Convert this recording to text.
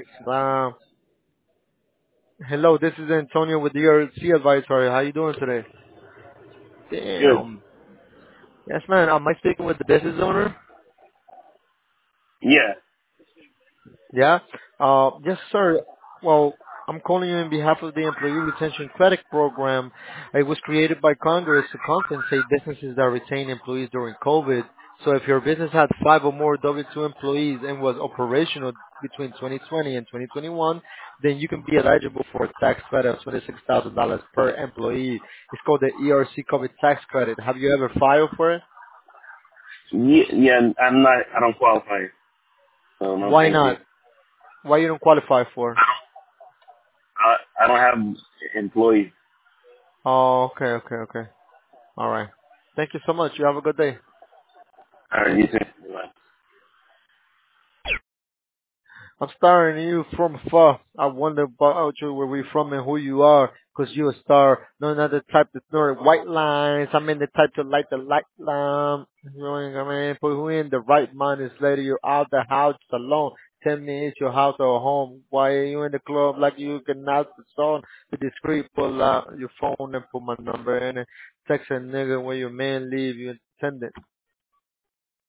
Um, Hello, this is Antonio with the ERC Advisory. How you doing today? Good. Damn. Yes, man. Am I speaking with the business owner? Yeah. Yeah. Yes, sir. Well, I'm calling you on behalf of the Employee Retention Credit Program. It was created by Congress to compensate businesses that retain employees during COVID. So if your business had five or more W-2 employees and was operational between 2020 and 2021, then you can be eligible for a tax credit of $26,000 per employee. It's called the ERC COVID tax credit. Have you ever filed for it? Yeah, I don't qualify. So no, Why thank you. not? Why you don't qualify for? I don't have employees. Oh, okay, okay, okay. All right. Thank you so much. You have a good day. All right, you too. Bye. I'm starring you from afar. I wonder about you, where we from and who you are. Cause you a star. No, not the type to snort white lines. I'm in the type to light the light lamp. You know what I mean? Put who in the right mind is later you out the house alone. Tell me it's your house or home. Why are you in the club like you can out the song? Be discreet, pull out your phone and put my number in it. Text a nigga when your man leave you intended.